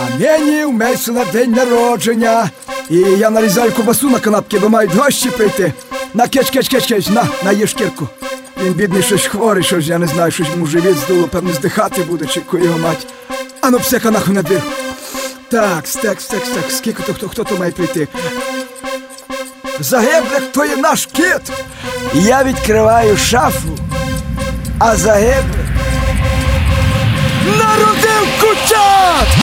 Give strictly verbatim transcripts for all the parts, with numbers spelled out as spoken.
нині у Мейсона день народження. І я нарізаю ковбасу на канапки, бо мають гості прийти. На кеч, кеч, кеч, кеч, на, на їж кірку. Він бідний щось хворий, щось, я не знаю, щось йому живіт здуло, певно здихати буде, чи ко його мать. Ану, псека нахуй на двір. Так, стек, стек, стек, скільки то, хто, хто то має прийти? Загиблих, то є наш кіт. Я відкриваю шафу, а загиблих народив кучат!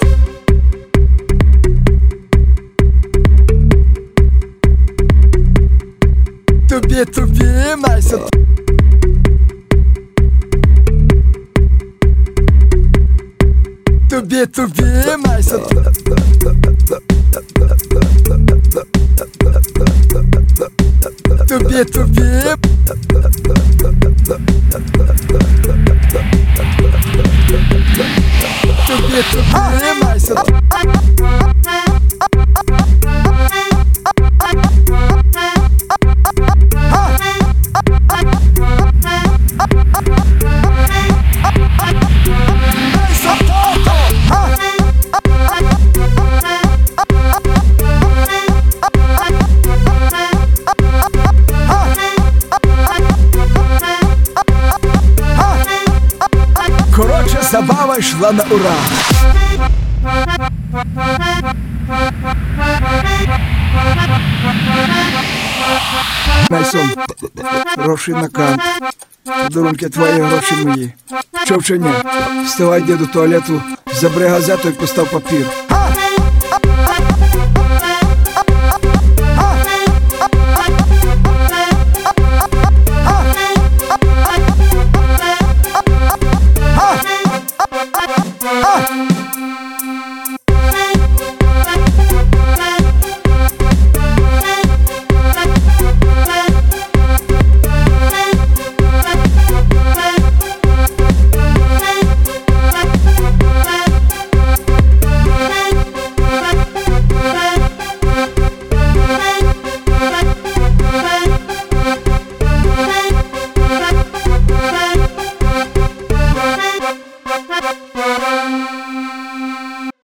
Тобі, тобі, Мейсон. Тобі, тобі, Мейсон. Тобі, тобі. Тобі, тобі, Мейсон. Коротше, забава йшла на ура. Мейсон, гроші на кант. Подарунки твої, гроші мої. Чов чи ні? Вставай, йди до туалету, забери газету і постав папір.